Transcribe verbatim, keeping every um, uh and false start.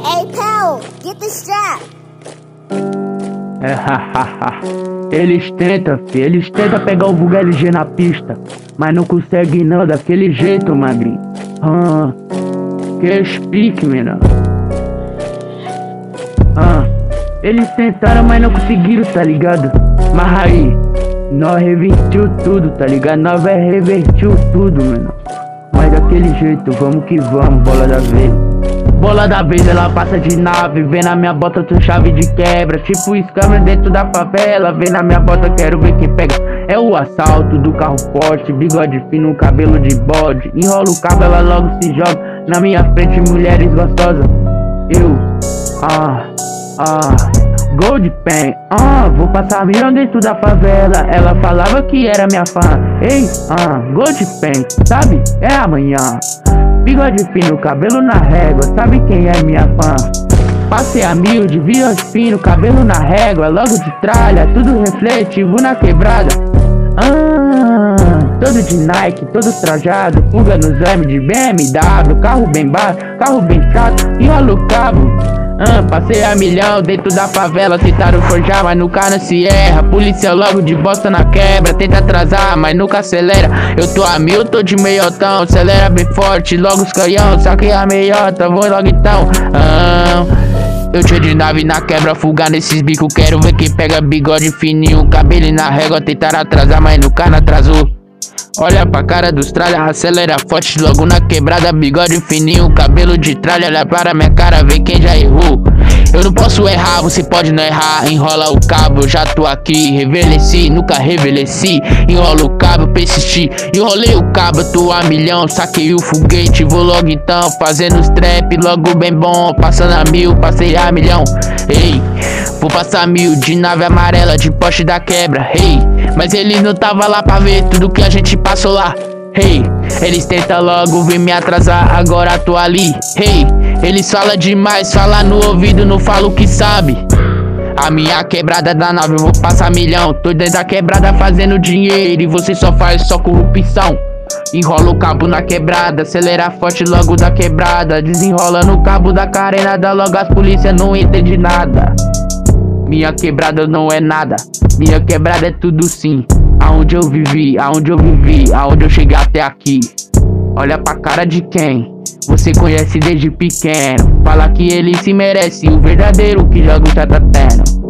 Hey, pal, get the strap. É, hahaha. Eles tentam, fi, eles tentam pegar o vulgo L G na pista, mas não conseguem não, daquele jeito, magrinho. Ah, que speak, mina. Ah, eles tentaram, mas não conseguiram, tá ligado? Mas aí, nós revertiu tudo, tá ligado? Nós vai revertiu tudo, mano. Mas daquele jeito, vamos que vamos, bola da vez. Bola da vez, ela passa de nave, vem na minha bota, tu chave de quebra. Tipo escama dentro da favela, vem na minha bota, quero ver quem pega. É o assalto do carro forte, bigode fino, cabelo de bode. Enrola o cabo, ela logo se joga na minha frente, mulheres gostosas. Eu, ah, ah, Gold Pen, ah, vou passar milhão dentro da favela. Ela falava que era minha fã. Ei, ah, Gold Pen, sabe? É amanhã. Bigode fino, cabelo na régua, sabe quem é minha fã? Passei a mil de vias fino, cabelo na régua, logo de tralha, tudo refletivo na quebrada. Ah, todo de Nike, todo trajado, fuga nos M de B M W, carro bem baixo, carro bem chato, enrola o cabo. Ah, passei a milhão dentro da favela, tentaram forjar, mas nunca não se erra. Polícia logo de bosta na quebra, tenta atrasar, mas nunca acelera. Eu tô a mil, tô de meiotão, acelera bem forte, logo os canhão, saquei a meiota, vou logo então. Ah, eu tinha de nave na quebra, fuga nesses bicos, quero ver quem pega bigode fininho, cabelo na régua, tentar atrasar, mas nunca não atrasou. Olha pra cara dos tralha, acelera forte logo na quebrada, bigode fininho, cabelo de tralha, olha para minha cara, vê quem já errou. Eu não posso errar, você pode não errar, enrola o cabo, eu já tô aqui, reveleci, nunca reveleci, enrola o cabo, persisti, enrolei o cabo, eu tô a milhão, saquei o foguete, vou logo então, fazendo os trap, logo bem bom, passando a mil, passei a milhão, ei, vou passar mil de nave amarela, de poste da quebra, ei, mas eles não tava lá pra ver tudo que a gente passou lá. Hey, eles tentam logo vir me atrasar, agora tô ali. Hey, eles falam demais, fala no ouvido, não fala o que sabe. A minha quebrada da nave, eu vou passar milhão. Tô dentro da quebrada fazendo dinheiro e você só faz só corrupção. Enrola o cabo na quebrada, acelera forte logo da quebrada. Desenrola no cabo da carenada, logo as polícia não entende nada. Minha quebrada não é nada, minha quebrada é tudo sim. Aonde eu vivi, aonde eu vivi, aonde eu cheguei até aqui. Olha pra cara de quem você conhece desde pequeno, fala que ele se merece, o verdadeiro que joga tá tendo.